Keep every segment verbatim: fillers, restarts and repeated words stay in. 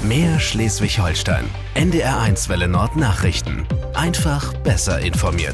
Mehr Schleswig-Holstein. N D R eins Welle Nord Nachrichten. Einfach besser informiert.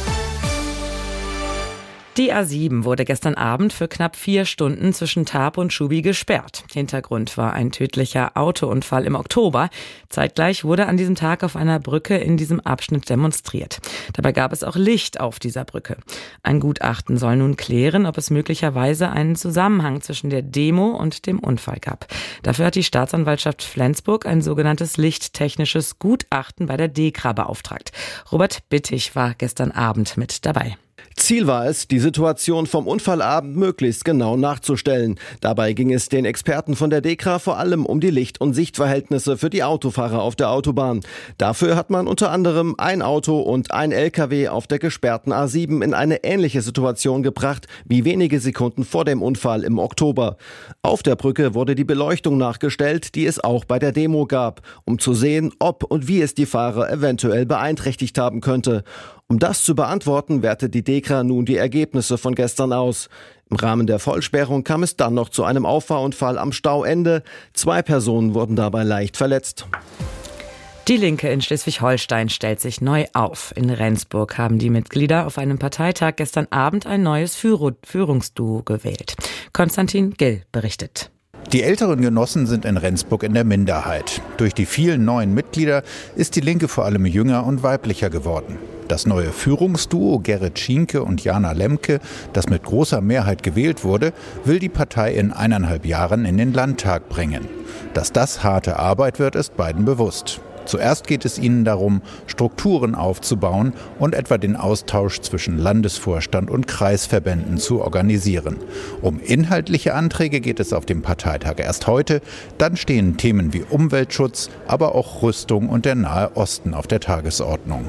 Die A sieben wurde gestern Abend für knapp vier Stunden zwischen Tarp und Schubi gesperrt. Hintergrund war ein tödlicher Autounfall im Oktober. Zeitgleich wurde an diesem Tag auf einer Brücke in diesem Abschnitt demonstriert. Dabei gab es auch Licht auf dieser Brücke. Ein Gutachten soll nun klären, ob es möglicherweise einen Zusammenhang zwischen der Demo und dem Unfall gab. Dafür hat die Staatsanwaltschaft Flensburg ein sogenanntes lichttechnisches Gutachten bei der DEKRA beauftragt. Robert Bittig war gestern Abend mit dabei. Ziel war es, die Situation vom Unfallabend möglichst genau nachzustellen. Dabei ging es den Experten von der DEKRA vor allem um die Licht- und Sichtverhältnisse für die Autofahrer auf der Autobahn. Dafür hat man unter anderem ein Auto und ein L K W auf der gesperrten A sieben in eine ähnliche Situation gebracht wie wenige Sekunden vor dem Unfall im Oktober. Auf der Brücke wurde die Beleuchtung nachgestellt, die es auch bei der Demo gab, um zu sehen, ob und wie es die Fahrer eventuell beeinträchtigt haben könnte. Um das zu beantworten, wertet die DEKRA nun die Ergebnisse von gestern aus. Im Rahmen der Vollsperrung kam es dann noch zu einem Auffahrunfall am Stauende. Zwei Personen wurden dabei leicht verletzt. Die Linke in Schleswig-Holstein stellt sich neu auf. In Rendsburg haben die Mitglieder auf einem Parteitag gestern Abend ein neues Führungsduo gewählt. Konstantin Gill berichtet. Die älteren Genossen sind in Rendsburg in der Minderheit. Durch die vielen neuen Mitglieder ist die Linke vor allem jünger und weiblicher geworden. Das neue Führungsduo Gerrit Schienke und Jana Lemke, das mit großer Mehrheit gewählt wurde, will die Partei in eineinhalb Jahren in den Landtag bringen. Dass das harte Arbeit wird, ist beiden bewusst. Zuerst geht es ihnen darum, Strukturen aufzubauen und etwa den Austausch zwischen Landesvorstand und Kreisverbänden zu organisieren. Um inhaltliche Anträge geht es auf dem Parteitag erst heute. Dann stehen Themen wie Umweltschutz, aber auch Rüstung und der Nahe Osten auf der Tagesordnung.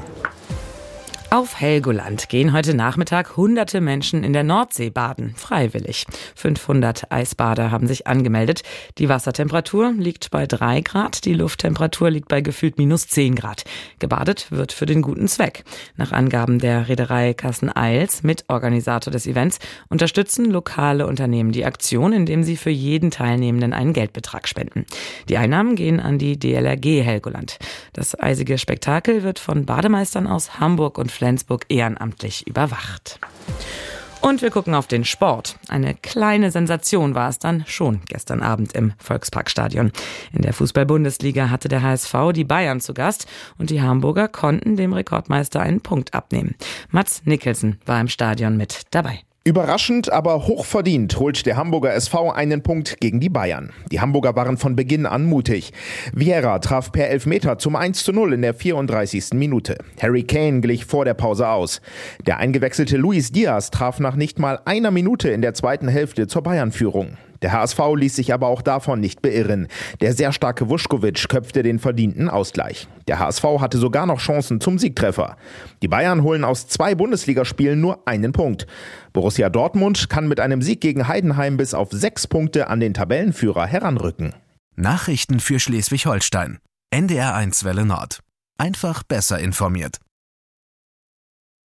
Auf Helgoland gehen heute Nachmittag hunderte Menschen in der Nordsee baden, freiwillig. fünfhundert Eisbader haben sich angemeldet. Die Wassertemperatur liegt bei drei Grad, die Lufttemperatur liegt bei gefühlt minus zehn Grad. Gebadet wird für den guten Zweck. Nach Angaben der Reederei Kassen-Eils, Mitorganisator des Events, unterstützen lokale Unternehmen die Aktion, indem sie für jeden Teilnehmenden einen Geldbetrag spenden. Die Einnahmen gehen an die D L R G Helgoland. Das eisige Spektakel wird von Bademeistern aus Hamburg und Flensburg ehrenamtlich überwacht. Und wir gucken auf den Sport. Eine kleine Sensation war es dann schon gestern Abend im Volksparkstadion. In der Fußball-Bundesliga hatte der H S V die Bayern zu Gast und die Hamburger konnten dem Rekordmeister einen Punkt abnehmen. Mats Nicholson war im Stadion mit dabei. Überraschend, aber hochverdient holt der Hamburger S V einen Punkt gegen die Bayern. Die Hamburger waren von Beginn an mutig. Vieira traf per Elfmeter zum eins zu null in der vierunddreißigsten Minute. Harry Kane glich vor der Pause aus. Der eingewechselte Luis Diaz traf nach nicht mal einer Minute in der zweiten Hälfte zur Bayern-Führung. Der H S V ließ sich aber auch davon nicht beirren. Der sehr starke Vuskovic köpfte den verdienten Ausgleich. Der H S V hatte sogar noch Chancen zum Siegtreffer. Die Bayern holen aus zwei Bundesligaspielen nur einen Punkt. Borussia Dortmund kann mit einem Sieg gegen Heidenheim bis auf sechs Punkte an den Tabellenführer heranrücken. Nachrichten für Schleswig-Holstein. N D R eins Welle Nord. Einfach besser informiert.